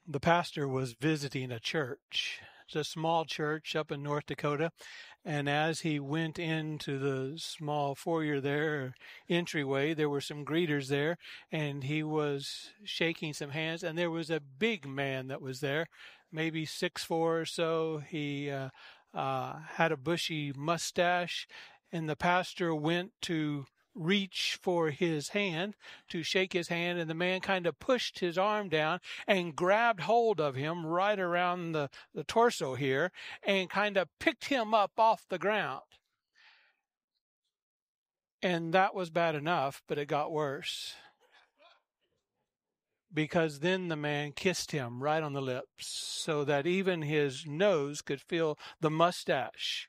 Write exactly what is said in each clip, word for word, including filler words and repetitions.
the pastor was visiting a church. It's a small church up in North Dakota. And as he went into the small foyer there, entryway, there were some greeters there, and he was shaking some hands. And there was a big man that was there, maybe six foot four or so. He uh, uh, had a bushy mustache, and the pastor went to reach for his hand, to shake his hand, and the man kind of pushed his arm down and grabbed hold of him right around the, the torso here and kind of picked him up off the ground. And that was bad enough, but it got worse. Because then the man kissed him right on the lips so that even his nose could feel the mustache.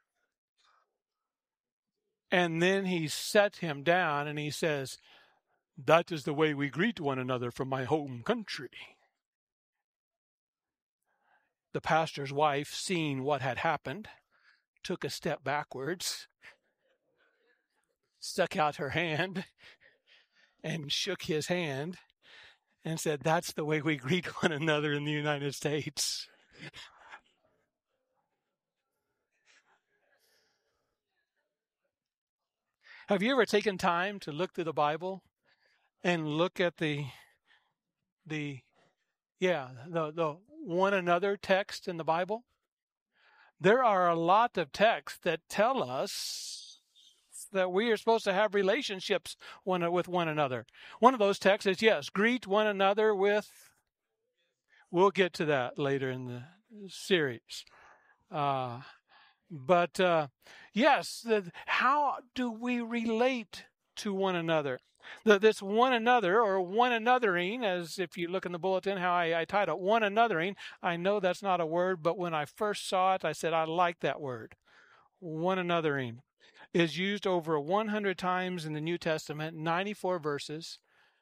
And then he set him down and he says, "That is the way we greet one another from my home country." The pastor's wife, seeing what had happened, took a step backwards, stuck out her hand, and shook his hand and said, "That's the way we greet one another in the United States." Have you ever taken time to look through the Bible and look at the, the, yeah, the, the one another text in the Bible? There are a lot of texts that tell us that we are supposed to have relationships one with one another. One of those texts is, yes, greet one another with, we'll get to that later in the series. Uh, But, uh, yes, the, how do we relate to one another? The, this one another or one anothering, as if you look in the bulletin, how I, I titled one anothering, I know that's not a word, but when I first saw it, I said, I like that word. One anothering is used over one hundred times in the New Testament, ninety-four verses.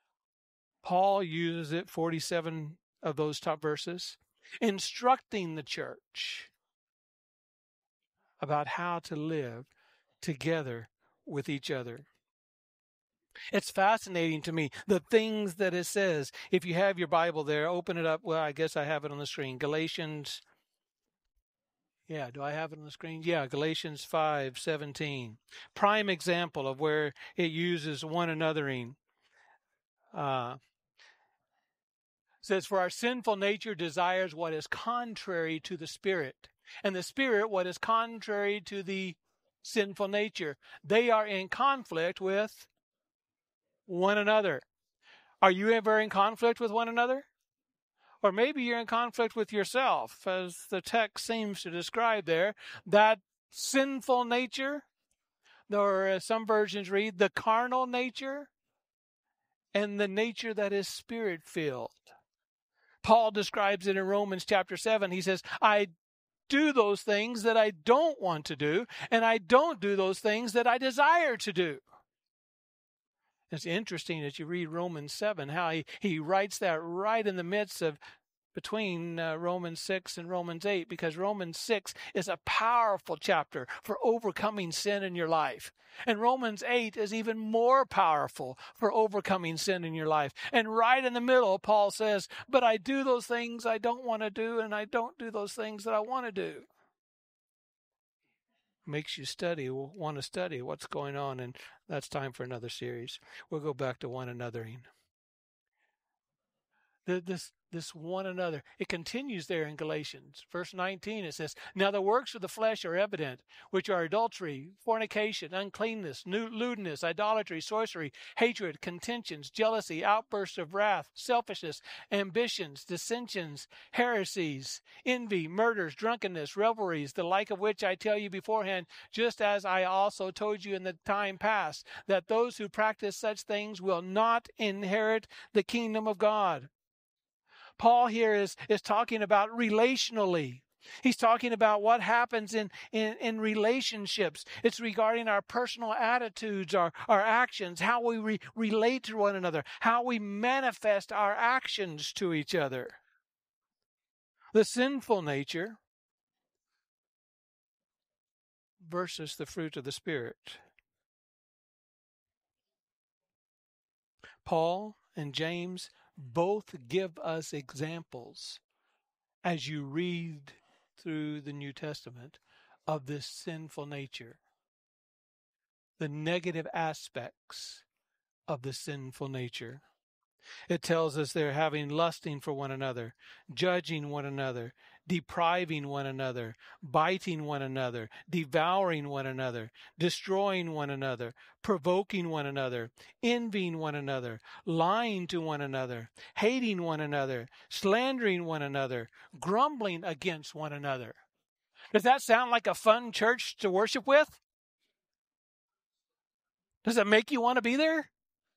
Paul uses it, forty-seven of those top verses, instructing the church about how to live together with each other. It's fascinating to me, the things that it says. If you have your Bible there, open it up. Well, I guess I have it on the screen. Galatians, yeah, do I have it on the screen? Yeah, Galatians five seventeen. Prime example of where it uses one anothering. Uh, says, "For our sinful nature desires what is contrary to the Spirit, and the Spirit what is contrary to the sinful nature. They are in conflict with one another." Are you ever in conflict with one another? Or maybe you're in conflict with yourself, as the text seems to describe there. That sinful nature, or as some versions read, the carnal nature, and the nature that is Spirit-filled. Paul describes it in Romans chapter seven. He says, I do those things that I don't want to do, and I don't do those things that I desire to do. It's interesting as you read Romans seven, how he, he writes that right in the midst of between uh, Romans six and Romans eight, because Romans six is a powerful chapter for overcoming sin in your life. And Romans eight is even more powerful for overcoming sin in your life. And right in the middle, Paul says, but I do those things I don't want to do, and I don't do those things that I want to do. Makes you study, want to study what's going on, and that's time for another series. We'll go back to one anothering. This this one another. It continues there in Galatians. Verse nineteen, it says, now the works of the flesh are evident, which are adultery, fornication, uncleanness, lewdness, idolatry, sorcery, hatred, contentions, jealousy, outbursts of wrath, selfishness, ambitions, dissensions, heresies, envy, murders, drunkenness, revelries, the like of which I tell you beforehand, just as I also told you in the time past, that those who practice such things will not inherit the kingdom of God. Paul here is, is talking about relationally. He's talking about what happens in, in, in relationships. It's regarding our personal attitudes, our, our actions, how we re- relate to one another, how we manifest our actions to each other. The sinful nature versus the fruit of the Spirit. Paul and James Both give us examples as you read through the New Testament of this sinful nature, the negative aspects of the sinful nature. It tells us they're having lusting for one another, judging one another, depriving one another, biting one another, devouring one another, destroying one another, provoking one another, envying one another, lying to one another, hating one another, slandering one another, grumbling against one another. Does that sound like a fun church to worship with? Does it make you want to be there?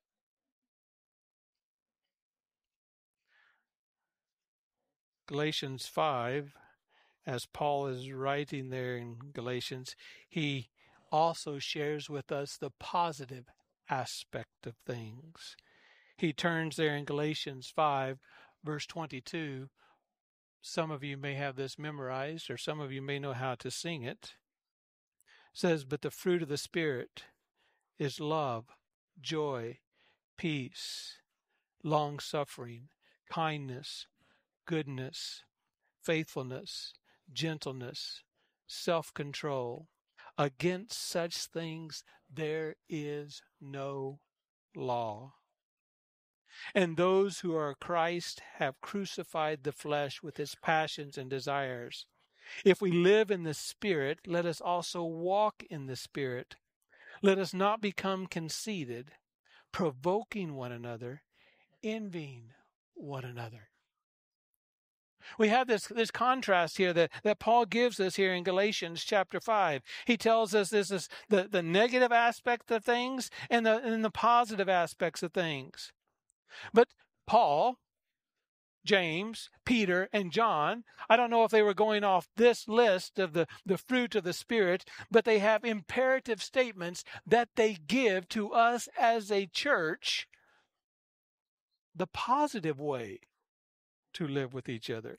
Galatians five, as Paul is writing there in Galatians, he also shares with us the positive aspect of things. He turns there in Galatians five, verse twenty-two. Some of you may have this memorized, or some of you may know how to sing it. It says, but the fruit of the Spirit is love, joy, peace, long-suffering, kindness, goodness, faithfulness, gentleness, self-control. Against such things there is no law. And those who are Christ have crucified the flesh with its passions and desires. If we live in the Spirit, let us also walk in the Spirit. Let us not become conceited, provoking one another, envying one another. We have this, this contrast here that, that Paul gives us here in Galatians chapter five. He tells us this is the, the negative aspect of things and the, and the positive aspects of things. But Paul, James, Peter, and John, I don't know if they were going off this list of the, the fruit of the Spirit, but they have imperative statements that they give to us as a church, the positive way to live with each other.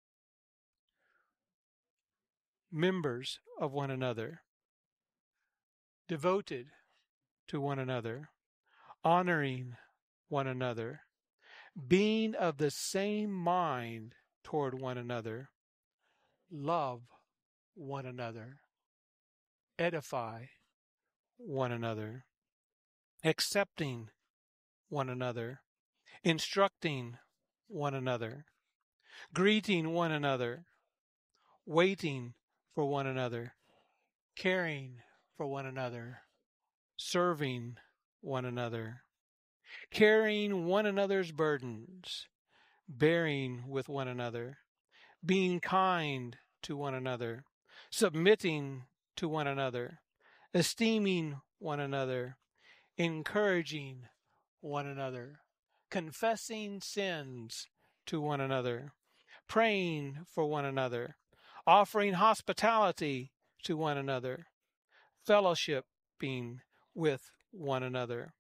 Members of one another, devoted to one another, honoring one another, being of the same mind toward one another, love one another, edify one another, accepting one another, instructing one another, greeting one another, waiting for one another, caring for one another, serving one another, carrying one another's burdens, bearing with one another, being kind to one another, submitting to one another, esteeming one another, encouraging one another, confessing sins to one another, praying for one another, offering hospitality to one another, fellowshipping with one another.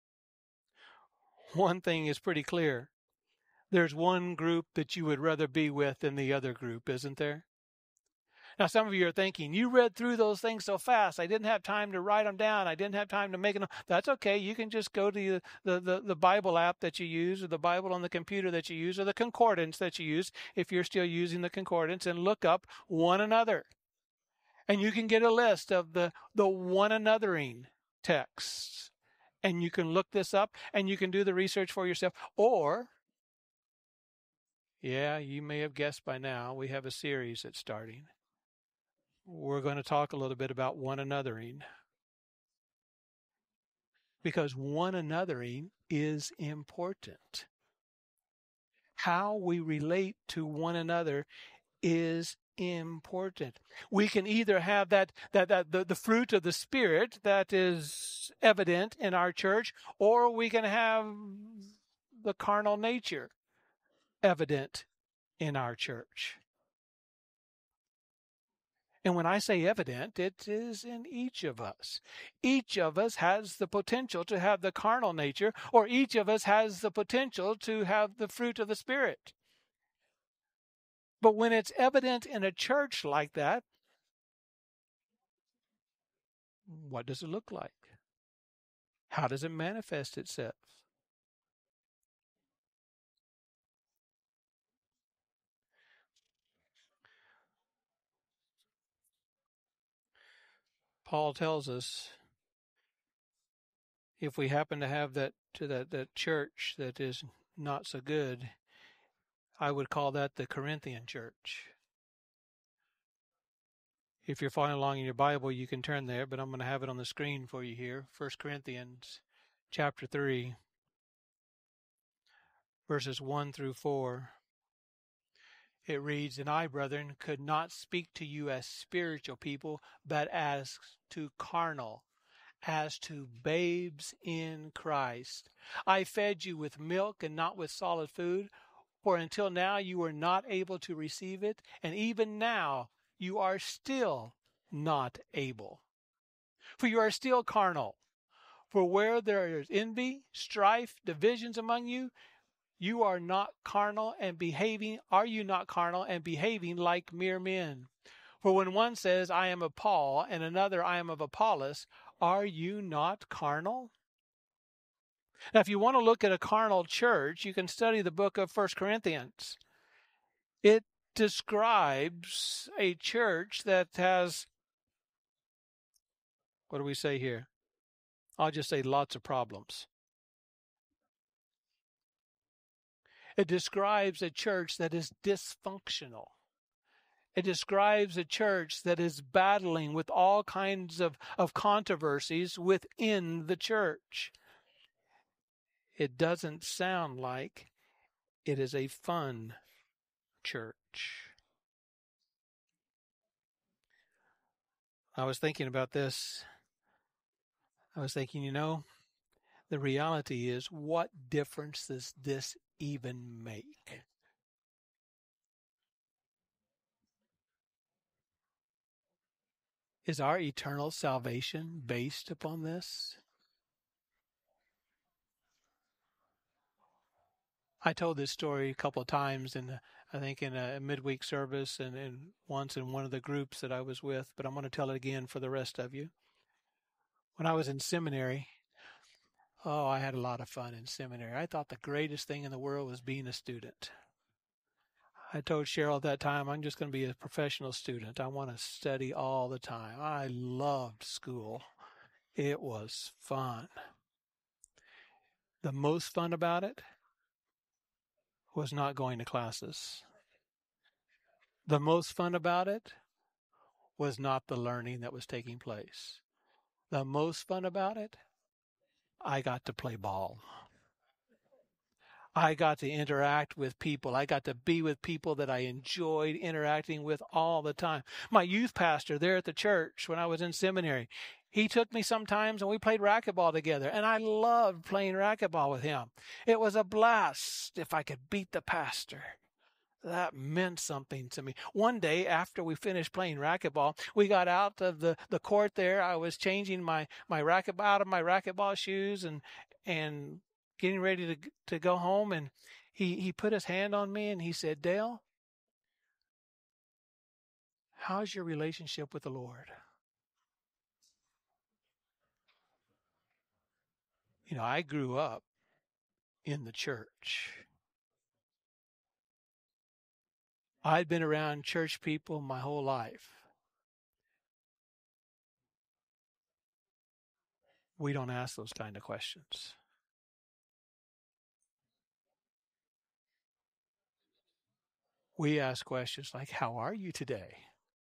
One thing is pretty clear. There's one group that you would rather be with than the other group, isn't there? Now, some of you are thinking, you read through those things so fast. I didn't have time to write them down. I didn't have time to make them. That's okay. You can just go to the, the, the Bible app that you use, or the Bible on the computer that you use, or the concordance that you use, if you're still using the concordance, and look up one another. And you can get a list of the, the one anothering texts. And you can look this up, and you can do the research for yourself. Or, yeah, you may have guessed by now, we have a series that's starting. We're going to talk a little bit about one anothering. Because one anothering is important. How we relate to one another is important. We can either have that that that the, the fruit of the Spirit that is evident in our church, or we can have the carnal nature evident in our church. And when I say evident, it is in each of us. Each of us has the potential to have the carnal nature, or each of us has the potential to have the fruit of the Spirit. But when it's evident in a church like that, what does it look like? How does it manifest itself? Paul tells us if we happen to have that to that, that church that is not so good, I would call that the Corinthian church. If you're following along in your Bible, you can turn there, but I'm going to have it on the screen for you here. First Corinthians chapter three, verses one through four. It reads, "And I, brethren, could not speak to you as spiritual people, but as to carnal, as to babes in Christ. I fed you with milk and not with solid food, for until now you were not able to receive it, and even now you are still not able. For you are still carnal. For where there is envy, strife, divisions among you, you are not carnal and behaving, are you not carnal and behaving like mere men? For when one says, I am of Paul, and another, I am of Apollos, are you not carnal?" Now, if you want to look at a carnal church, you can study the book of First Corinthians. It describes a church that has, what do we say here? I'll just say lots of problems. It describes a church that is dysfunctional. It describes a church that is battling with all kinds of, of controversies within the church. It doesn't sound like it is a fun church. I was thinking about this. I was thinking, you know, the reality is, what difference does this even make? Is our eternal salvation based upon this? I told this story a couple of times, in I think in a midweek service and, and once in one of the groups that I was with, but I'm going to tell it again for the rest of you. When I was in seminary, oh, I had a lot of fun in seminary. I thought the greatest thing in the world was being a student. I told Cheryl at that time, I'm just going to be a professional student. I want to study all the time. I loved school. It was fun. The most fun about it was not going to classes. The most fun about it was not the learning that was taking place. The most fun about it, I got to play ball. I got to interact with people. I got to be with people that I enjoyed interacting with all the time. My youth pastor there at the church when I was in seminary, he took me sometimes and we played racquetball together, and I loved playing racquetball with him. It was a blast if I could beat the pastor. That meant something to me. One day after we finished playing racquetball, we got out of the, the court there. I was changing my, my racquetball out of my racquetball shoes and and getting ready to to go home, and he, he put his hand on me and he said, "Dale, how's your relationship with the Lord?" You know, I grew up in the church. I'd been around church people my whole life. We don't ask those kind of questions. We ask questions like, how are you today?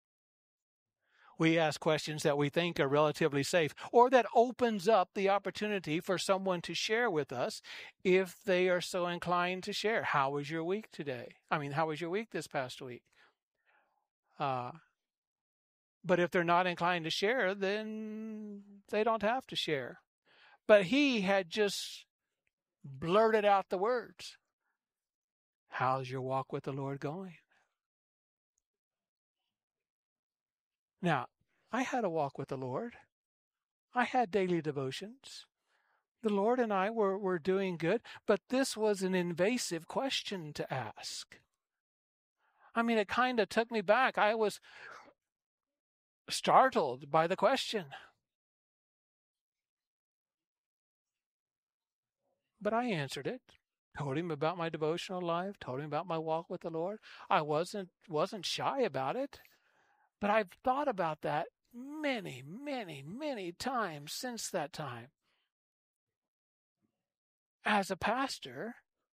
We ask questions that we think are relatively safe, or that opens up the opportunity for someone to share with us if they are so inclined to share. How was your week today? I mean, how was your week this past week? Uh, but if they're not inclined to share, then they don't have to share. But he had just blurted out the words. How's your walk with the Lord going? Now, I had a walk with the Lord. I had daily devotions. The Lord and I were, were doing good, but this was an invasive question to ask. I mean, it kind of took me back. I was startled by the question. But I answered it. Told him about my devotional life, told him about my walk with the Lord. I wasn't wasn't shy about it. But I've thought about that many, many, many times since that time. As a pastor,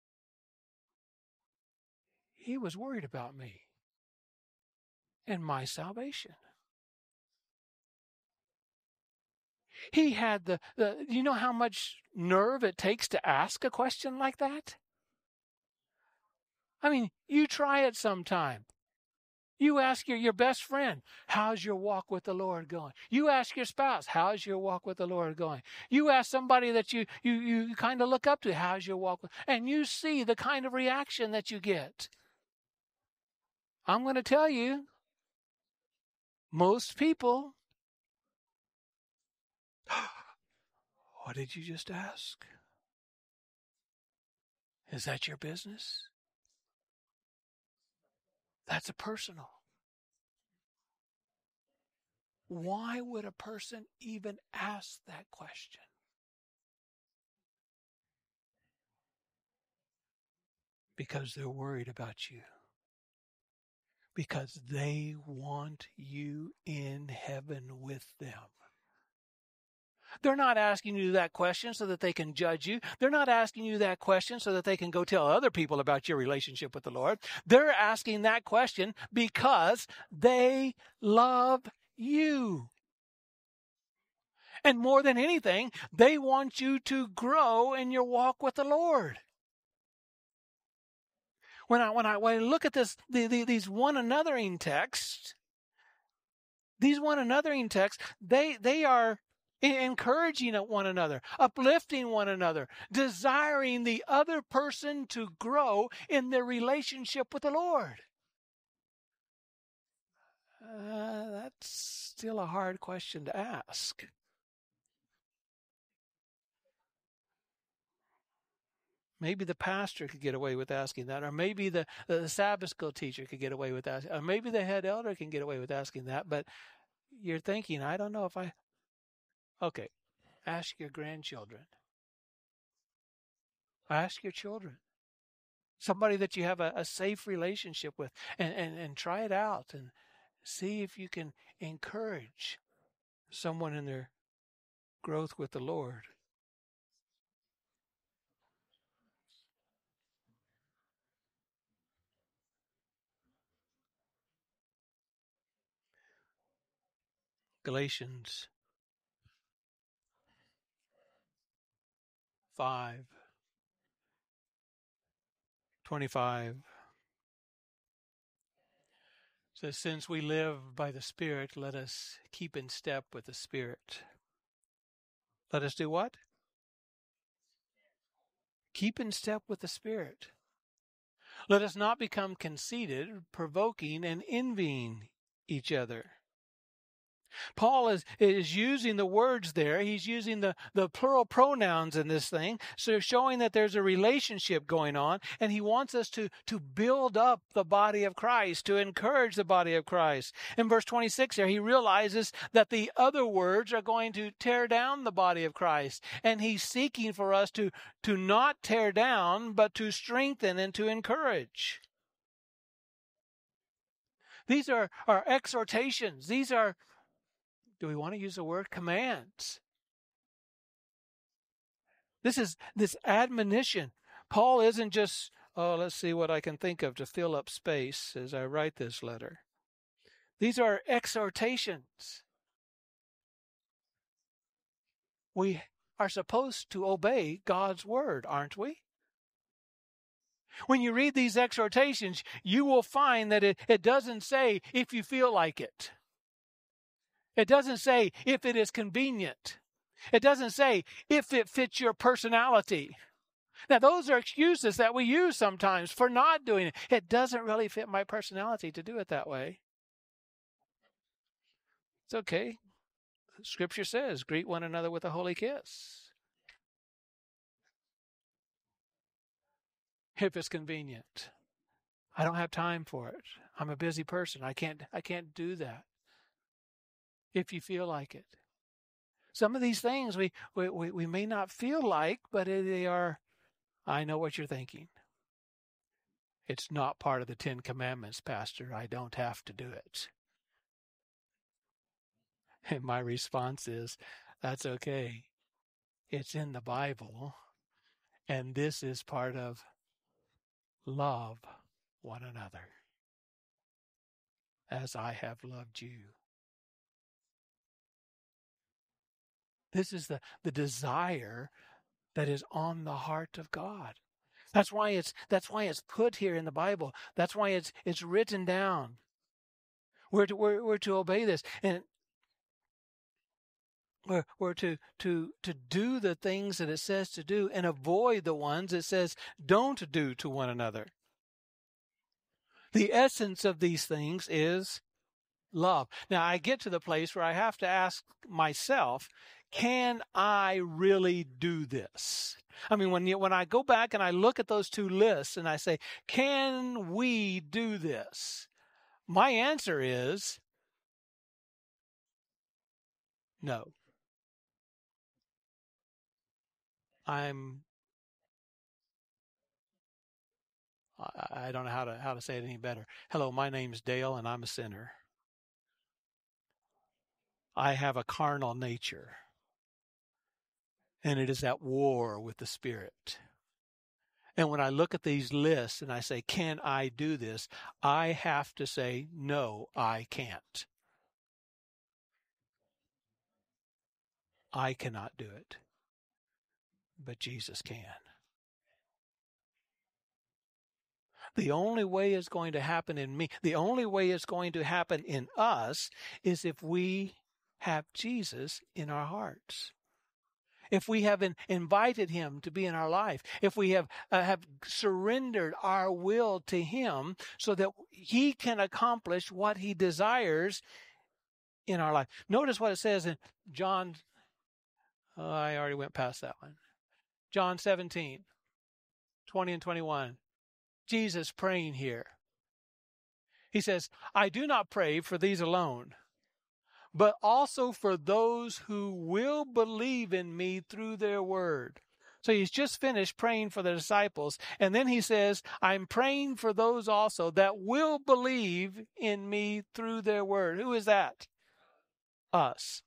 he was worried about me and my salvation. He had the, the, you know how much nerve it takes to ask a question like that? I mean, you try it sometime. You ask your, your best friend, how's your walk with the Lord going? You ask your spouse, how's your walk with the Lord going? You ask somebody that you, you, you kind of look up to, how's your walk with, and you see the kind of reaction that you get. I'm going to tell you, most people, what did you just ask? Is that your business? That's a personal. Why would a person even ask that question? Because they're worried about you. Because they want you in heaven with them. They're not asking you that question so that they can judge you. They're not asking you that question so that they can go tell other people about your relationship with the Lord. They're asking that question because they love you. And more than anything, they want you to grow in your walk with the Lord. When I when I, when I look at this, the, the, these one anothering texts, these one anothering texts, they they are encouraging one another, uplifting one another, desiring the other person to grow in their relationship with the Lord. Uh, that's still a hard question to ask. Maybe the pastor could get away with asking that, or maybe the, the Sabbath school teacher could get away with asking, or maybe the head elder can get away with asking that, but you're thinking, I don't know if I... Okay, ask your grandchildren. Ask your children. Somebody that you have a, a safe relationship with, and, and, and try it out and see if you can encourage someone in their growth with the Lord. Galatians five twenty-five says, since we live by the Spirit, let us keep in step with the Spirit. Let us do what? Keep in step with the Spirit. Let us not become conceited, provoking, and envying each other. Paul is, is using the words there. He's using the, the plural pronouns in this thing, so showing that there's a relationship going on, and he wants us to, to build up the body of Christ, to encourage the body of Christ. In verse twenty-six there, he realizes that the other words are going to tear down the body of Christ, and he's seeking for us to, to not tear down, but to strengthen and to encourage. These are, are exhortations. These are, do we want to use the word commands? This is this admonition. Paul isn't just, oh, let's see what I can think of to fill up space as I write this letter. These are exhortations. We are supposed to obey God's word, aren't we? When you read these exhortations, you will find that it, it doesn't say if you feel like it. It doesn't say if it is convenient. It doesn't say if it fits your personality. Now, those are excuses that we use sometimes for not doing it. It doesn't really fit my personality to do it that way. It's okay. Scripture says, greet one another with a holy kiss. If it's convenient. I don't have time for it. I'm a busy person. I can't, I can't do that. If you feel like it. Some of these things we, we, we may not feel like, but they are, I know what you're thinking. It's not part of the Ten Commandments, Pastor. I don't have to do it. And my response is, that's okay. It's in the Bible. And this is part of love one another as I have loved you. This is the, the desire that is on the heart of God. That's why it's that's why it's put here in the Bible. That's why it's it's written down. We're to we're, we're to obey this, and we're, we're to to to do the things that it says to do, and avoid the ones it says don't do to one another. The essence of these things is love. Now I get to the place where I have to ask myself, can I really do this? I mean, when you, when I go back and I look at those two lists and I say, can we do this? My answer is no. I'm, I, I don't know how to, how to say it any better. Hello, my name's Dale and I'm a sinner. I have a carnal nature. And it is at war with the Spirit. And when I look at these lists and I say, can I do this? I have to say, no, I can't. I cannot do it. But Jesus can. The only way it's going to happen in me, the only way it's going to happen in us is if we have Jesus in our hearts. If we have in, invited him to be in our life, if we have uh, have surrendered our will to him so that he can accomplish what he desires in our life. Notice what it says in John, oh, I already went past that one. John seventeen, twenty and twenty-one. Jesus praying here. He says, I do not pray for these alone, but also for those who will believe in me through their word. So he's just finished praying for the disciples. And then he says, I'm praying for those also that will believe in me through their word. Who is that? Us.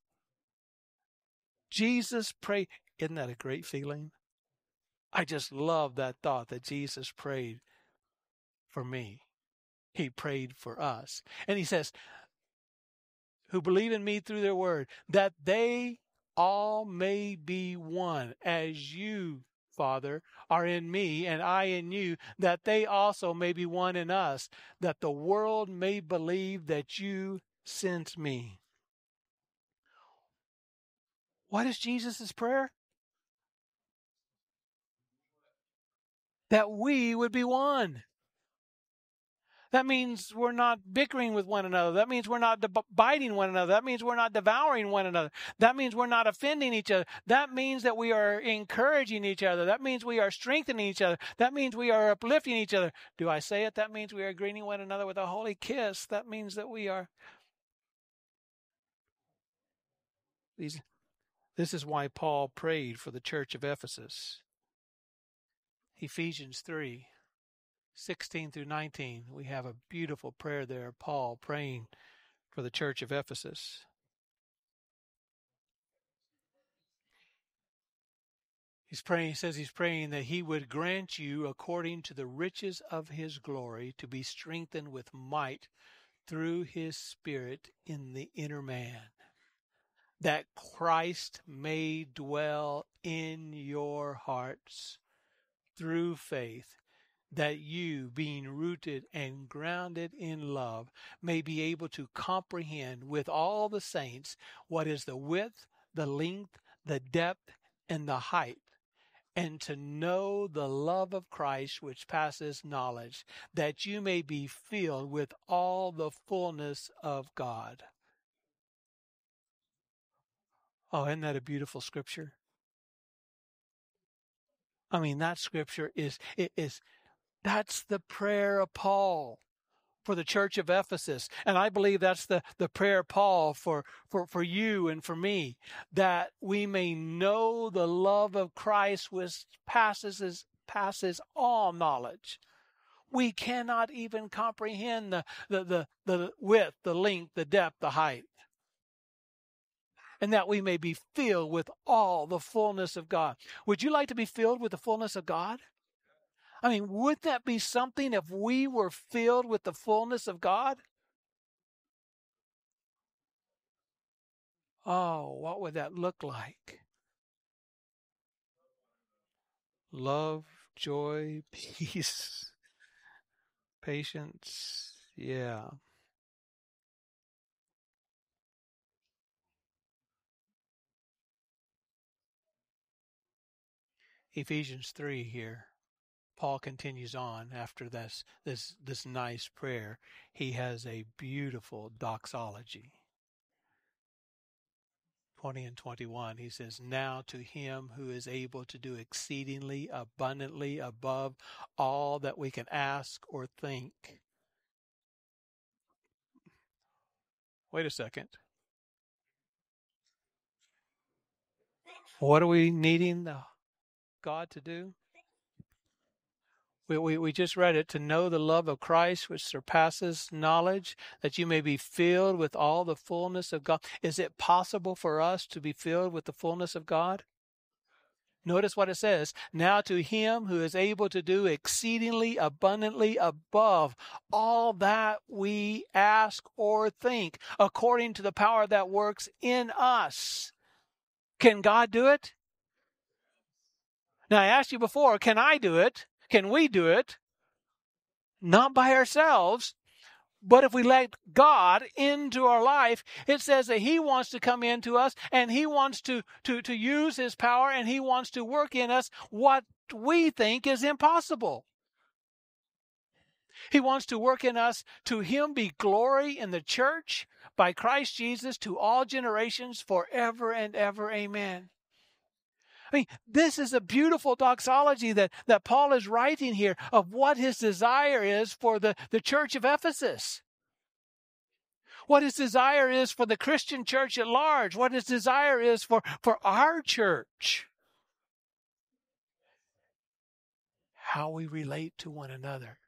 Jesus prayed. Isn't that a great feeling? I just love that thought that Jesus prayed for me. He prayed for us. And he says, who believe in me through their word, that they all may be one, as you, Father, are in me and I in you, that they also may be one in us, that the world may believe that you sent me. What is Jesus' prayer? That we would be one. That means we're not bickering with one another. That means we're not biting one another. That means we're not devouring one another. That means we're not offending each other. That means that we are encouraging each other. That means we are strengthening each other. That means we are uplifting each other. Do I say it? That means we are greeting one another with a holy kiss. That means that we are. These, this is why Paul prayed for the church of Ephesus. Ephesians three. sixteen through nineteen, we have a beautiful prayer there, Paul praying for the church of Ephesus. He's praying, he says he's praying that he would grant you, according to the riches of his glory, to be strengthened with might through his Spirit in the inner man, that Christ may dwell in your hearts through faith, that you, being rooted and grounded in love, may be able to comprehend with all the saints what is the width, the length, the depth, and the height, and to know the love of Christ which passes knowledge, that you may be filled with all the fullness of God. Oh, isn't that a beautiful scripture? I mean, that scripture is, it is, that's the prayer of Paul for the church of Ephesus. And I believe that's the, the prayer of Paul for, for, for you and for me, that we may know the love of Christ which passes, passes all knowledge. We cannot even comprehend the, the, the, the width, the length, the depth, the height. and that we may be filled with all the fullness of God. Would you like to be filled with the fullness of God? I mean, wouldn't that be something if we were filled with the fullness of God? Oh, what would that look like? Love, joy, peace, patience. Yeah. Ephesians three here. Paul continues on after this this this nice prayer. He has a beautiful doxology. twenty and twenty-one, he says, "Now to him who is able to do exceedingly abundantly above all that we can ask or think." Wait a second. What are we needing the God to do? We, we, we just read it, to know the love of Christ which surpasses knowledge, that you may be filled with all the fullness of God. Is it possible for us to be filled with the fullness of God? Notice what it says. Now to him who is able to do exceedingly abundantly above all that we ask or think, according to the power that works in us. Can God do it? Now I asked you before, can I do it? Can we do it? Not by ourselves, but if we let God into our life, it says that he wants to come into us and he wants to, to, to use his power and he wants to work in us what we think is impossible. He wants to work in us. To him be glory in the church by Christ Jesus to all generations forever and ever. Amen. I mean, this is a beautiful doxology that, that Paul is writing here of what his desire is for the, the church of Ephesus. What his desire is for the Christian church at large. What his desire is for, for our church. How we relate to one another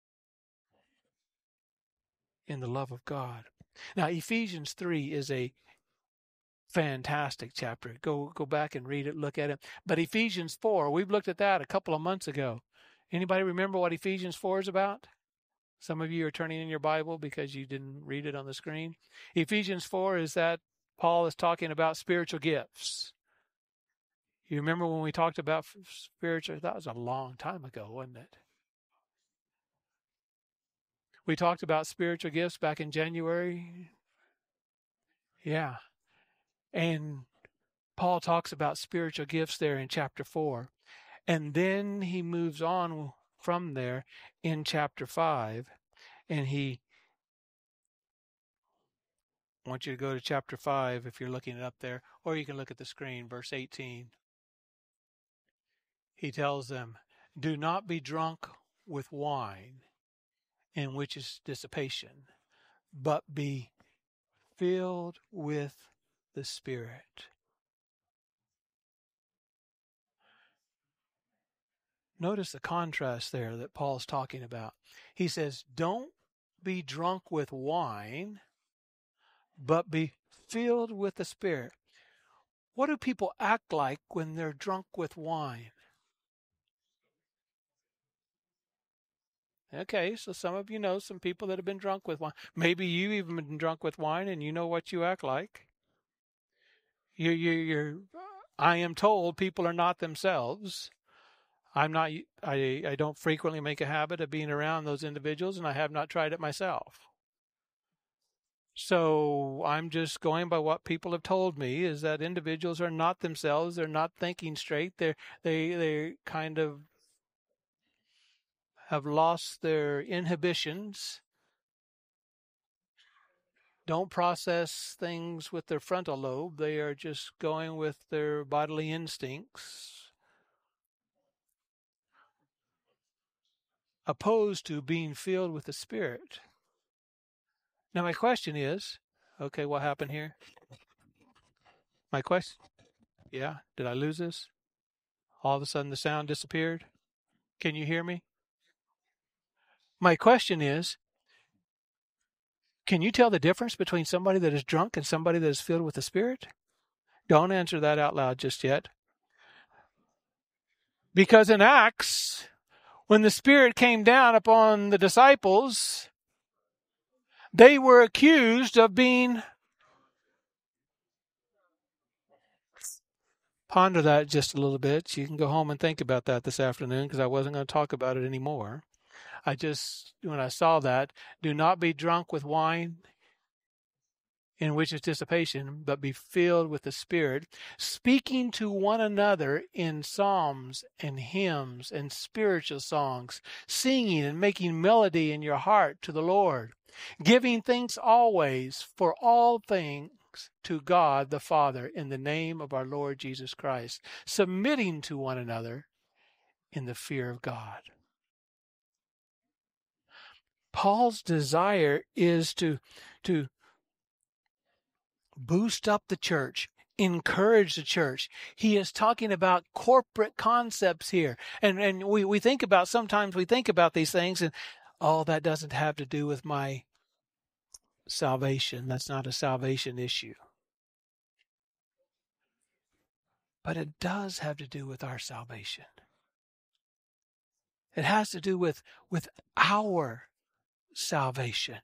in the love of God. Now, Ephesians three is a fantastic chapter. Go go back and read it, look at it. But Ephesians four, we've looked at that a couple of months ago. Anybody remember what Ephesians four is about? Some of you are turning in your Bible because you didn't read it on the screen. Ephesians four is that Paul is talking about spiritual gifts. You remember when we talked about spiritual? That was a long time ago, wasn't it? We talked about spiritual gifts back in January. Yeah. And Paul talks about spiritual gifts there in chapter four. And then he moves on from there in chapter five. And he, I want you to go to chapter five if you're looking it up there, or you can look at the screen, verse eighteen. He tells them, "Do not be drunk with wine, in which is dissipation, but be filled with the Spirit." Notice the contrast there that Paul's talking about. He says, don't be drunk with wine, but be filled with the Spirit. What do people act like when they're drunk with wine? Okay, so some of you know some people that have been drunk with wine. Maybe you've even been drunk with wine and you know what you act like. You, you, you're, I am told people are not themselves. I'm not, I, I don't frequently make a habit of being around those individuals, and I have not tried it myself. So I'm just going by what people have told me, is that individuals are not themselves. They're not thinking straight. They're, they, they kind of have lost their inhibitions. Don't process things with their frontal lobe. They are just going with their bodily instincts, opposed to being filled with the Spirit. Now my question is, okay, what happened here? My question, yeah, did I lose this? All of a sudden the sound disappeared? Can you hear me? My question is, can you tell the difference between somebody that is drunk and somebody that is filled with the Spirit? Don't answer that out loud just yet. Because in Acts, when the Spirit came down upon the disciples, they were accused of being... Ponder that just a little bit. You can go home and think about that this afternoon, because I wasn't going to talk about it anymore. I just, when I saw that, do not be drunk with wine, in which is dissipation, but be filled with the Spirit, speaking to one another in psalms and hymns and spiritual songs, singing and making melody in your heart to the Lord, giving thanks always for all things to God the Father in the name of our Lord Jesus Christ, submitting to one another in the fear of God. Paul's desire is to, to boost up the church, encourage the church. He is talking about corporate concepts here. And and we, we think about, sometimes we think about these things and, oh, that doesn't have to do with my salvation. That's not a salvation issue. But it does have to do with our salvation. It has to do with, with our salvation.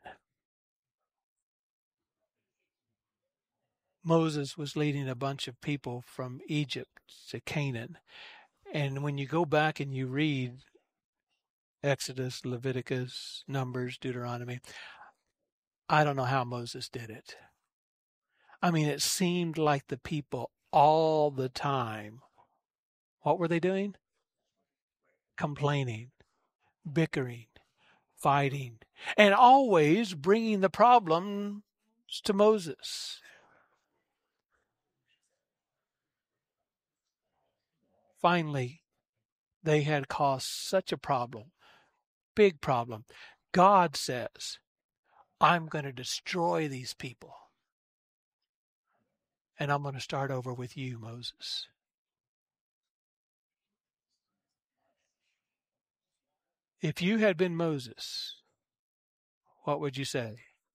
Moses was leading a bunch of people from Egypt to Canaan. And when you go back and you read Exodus, Leviticus, Numbers, Deuteronomy, I don't know how Moses did it. I mean, it seemed like the people all the time, what were they doing? Complaining, bickering, fighting, and always bringing the problems to Moses. Finally, they had caused such a problem, big problem. God says, I'm going to destroy these people. And I'm going to start over with you, Moses. If you had been Moses, what would you say?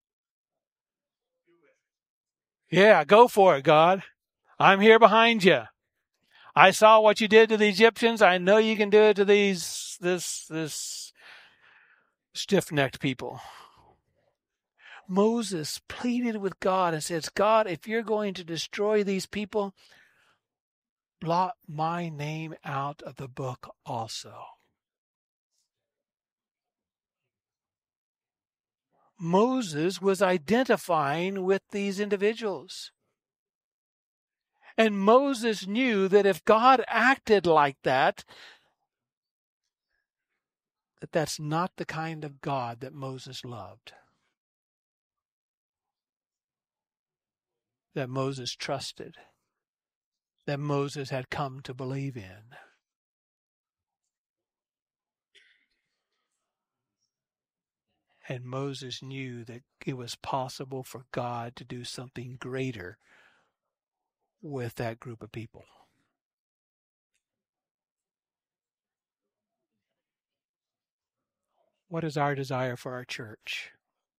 Yeah, go for it, God. I'm here behind you. I saw what you did to the Egyptians. I know you can do it to these, this, this stiff-necked people. Moses pleaded with God and says, God, if you're going to destroy these people, blot my name out of the book also. Moses was identifying with these individuals. And Moses knew that if God acted like that, that that's not the kind of God that Moses loved, that Moses trusted, that Moses had come to believe in. And Moses knew that it was possible for God to do something greater with that group of people. What is our desire for our church?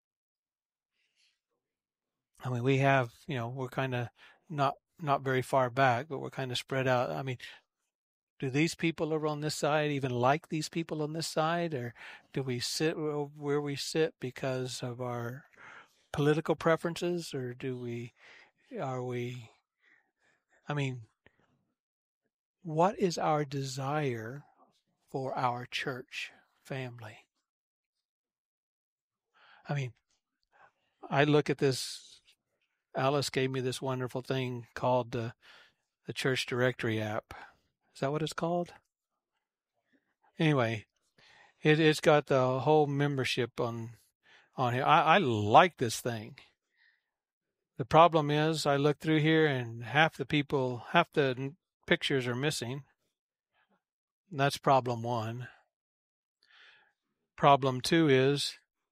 I mean, we have, you know, we're kind of not not very far back, but we're kind of spread out. I mean, do these people over on this side even like these people on this side? Or do we sit where we sit because of our political preferences? Or do we, are we, I mean, what is our desire for our church family? I mean, I look at this, Alice gave me this wonderful thing called the, the Church Directory app. Is that what it's called? Anyway, it, it's got the whole membership on on here. I, I like this thing. The problem is I look through here and half the people, half the pictures are missing. That's problem one. Problem two is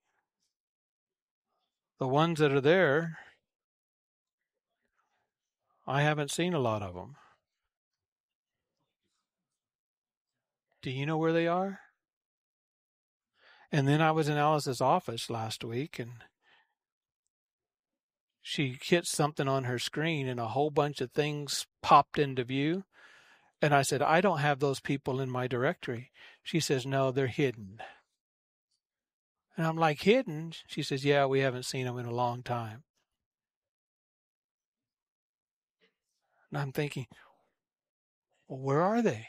the ones that are there, I haven't seen a lot of them. Do you know where they are? And then I was in Alice's office last week, and she hit something on her screen and a whole bunch of things popped into view. And I said, I don't have those people in my directory. She says, no, they're hidden. And I'm like, hidden? She says, yeah, we haven't seen them in a long time. And I'm thinking, well, where are they?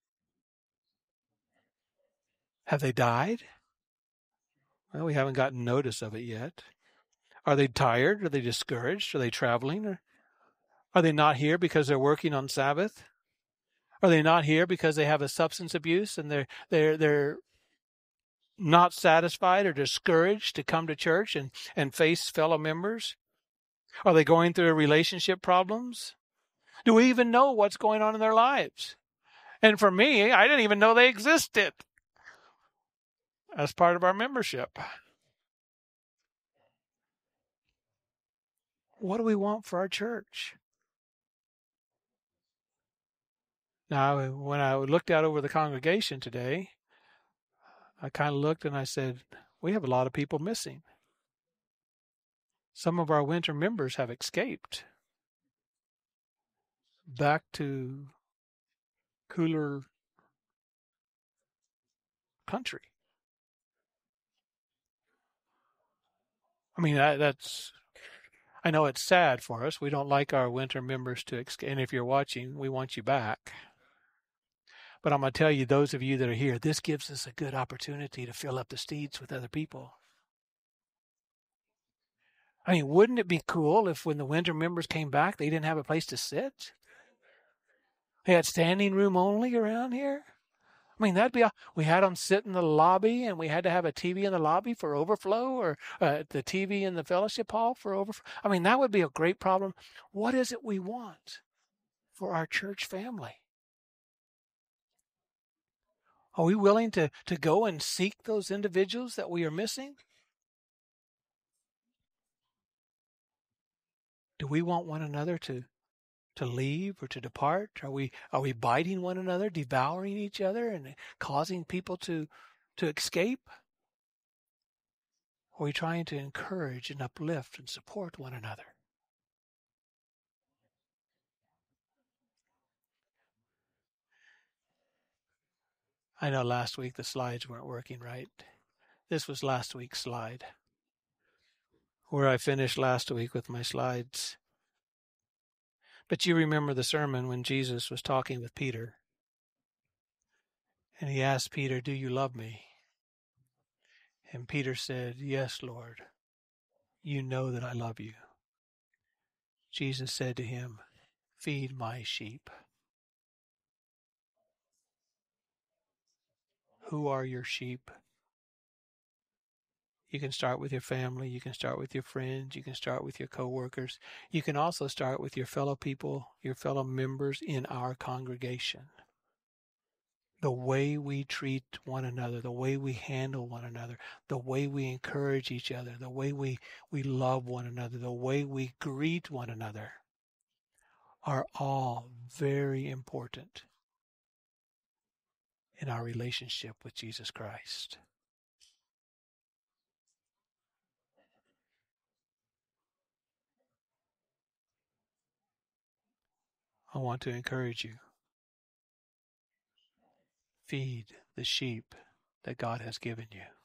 Have they died? Well, we haven't gotten notice of it yet. Are they tired? Are they discouraged? Are they traveling? Or are they not here because they're working on Sabbath? Are they not here because they have a substance abuse and they're they're they're not satisfied or discouraged to come to church and, and face fellow members? Are they going through relationship problems? Do we even know what's going on in their lives? And for me, I didn't even know they existed as part of our membership. What do we want for our church? Now, when I looked out over the congregation today, I kind of looked and I said, we have a lot of people missing. Some of our winter members have escaped back to cooler country. I mean, that, that's, I know it's sad for us. We don't like our winter members to escape. And if you're watching, we want you back. But I'm going to tell you, those of you that are here, this gives us a good opportunity to fill up the seats with other people. I mean, wouldn't it be cool if when the winter members came back, they didn't have a place to sit? They had standing room only around here? I mean, that'd be, a, we had them sit in the lobby and we had to have a T V in the lobby for overflow or uh, the T V in the fellowship hall for overflow. I mean, that would be a great problem. What is it we want for our church family? Are we willing to, to go and seek those individuals that we are missing? Do we want one another to, to leave or to depart? Are we are we biting one another, devouring each other, and causing people to, to escape? Are we trying to encourage and uplift and support one another? I know last week the slides weren't working right. This was last week's slide, where I finished last week with my slides. But you remember the sermon when Jesus was talking with Peter. And he asked Peter, do you love me? And Peter said, yes, Lord. You know that I love you. Jesus said to him, feed my sheep. Who are your sheep? You can start with your family. You can start with your friends. You can start with your coworkers. You can also start with your fellow people, your fellow members in our congregation. The way we treat one another, the way we handle one another, the way we encourage each other, the way we, we love one another, the way we greet one another are all very important in our relationship with Jesus Christ. I want to encourage you. Feed the sheep that God has given you.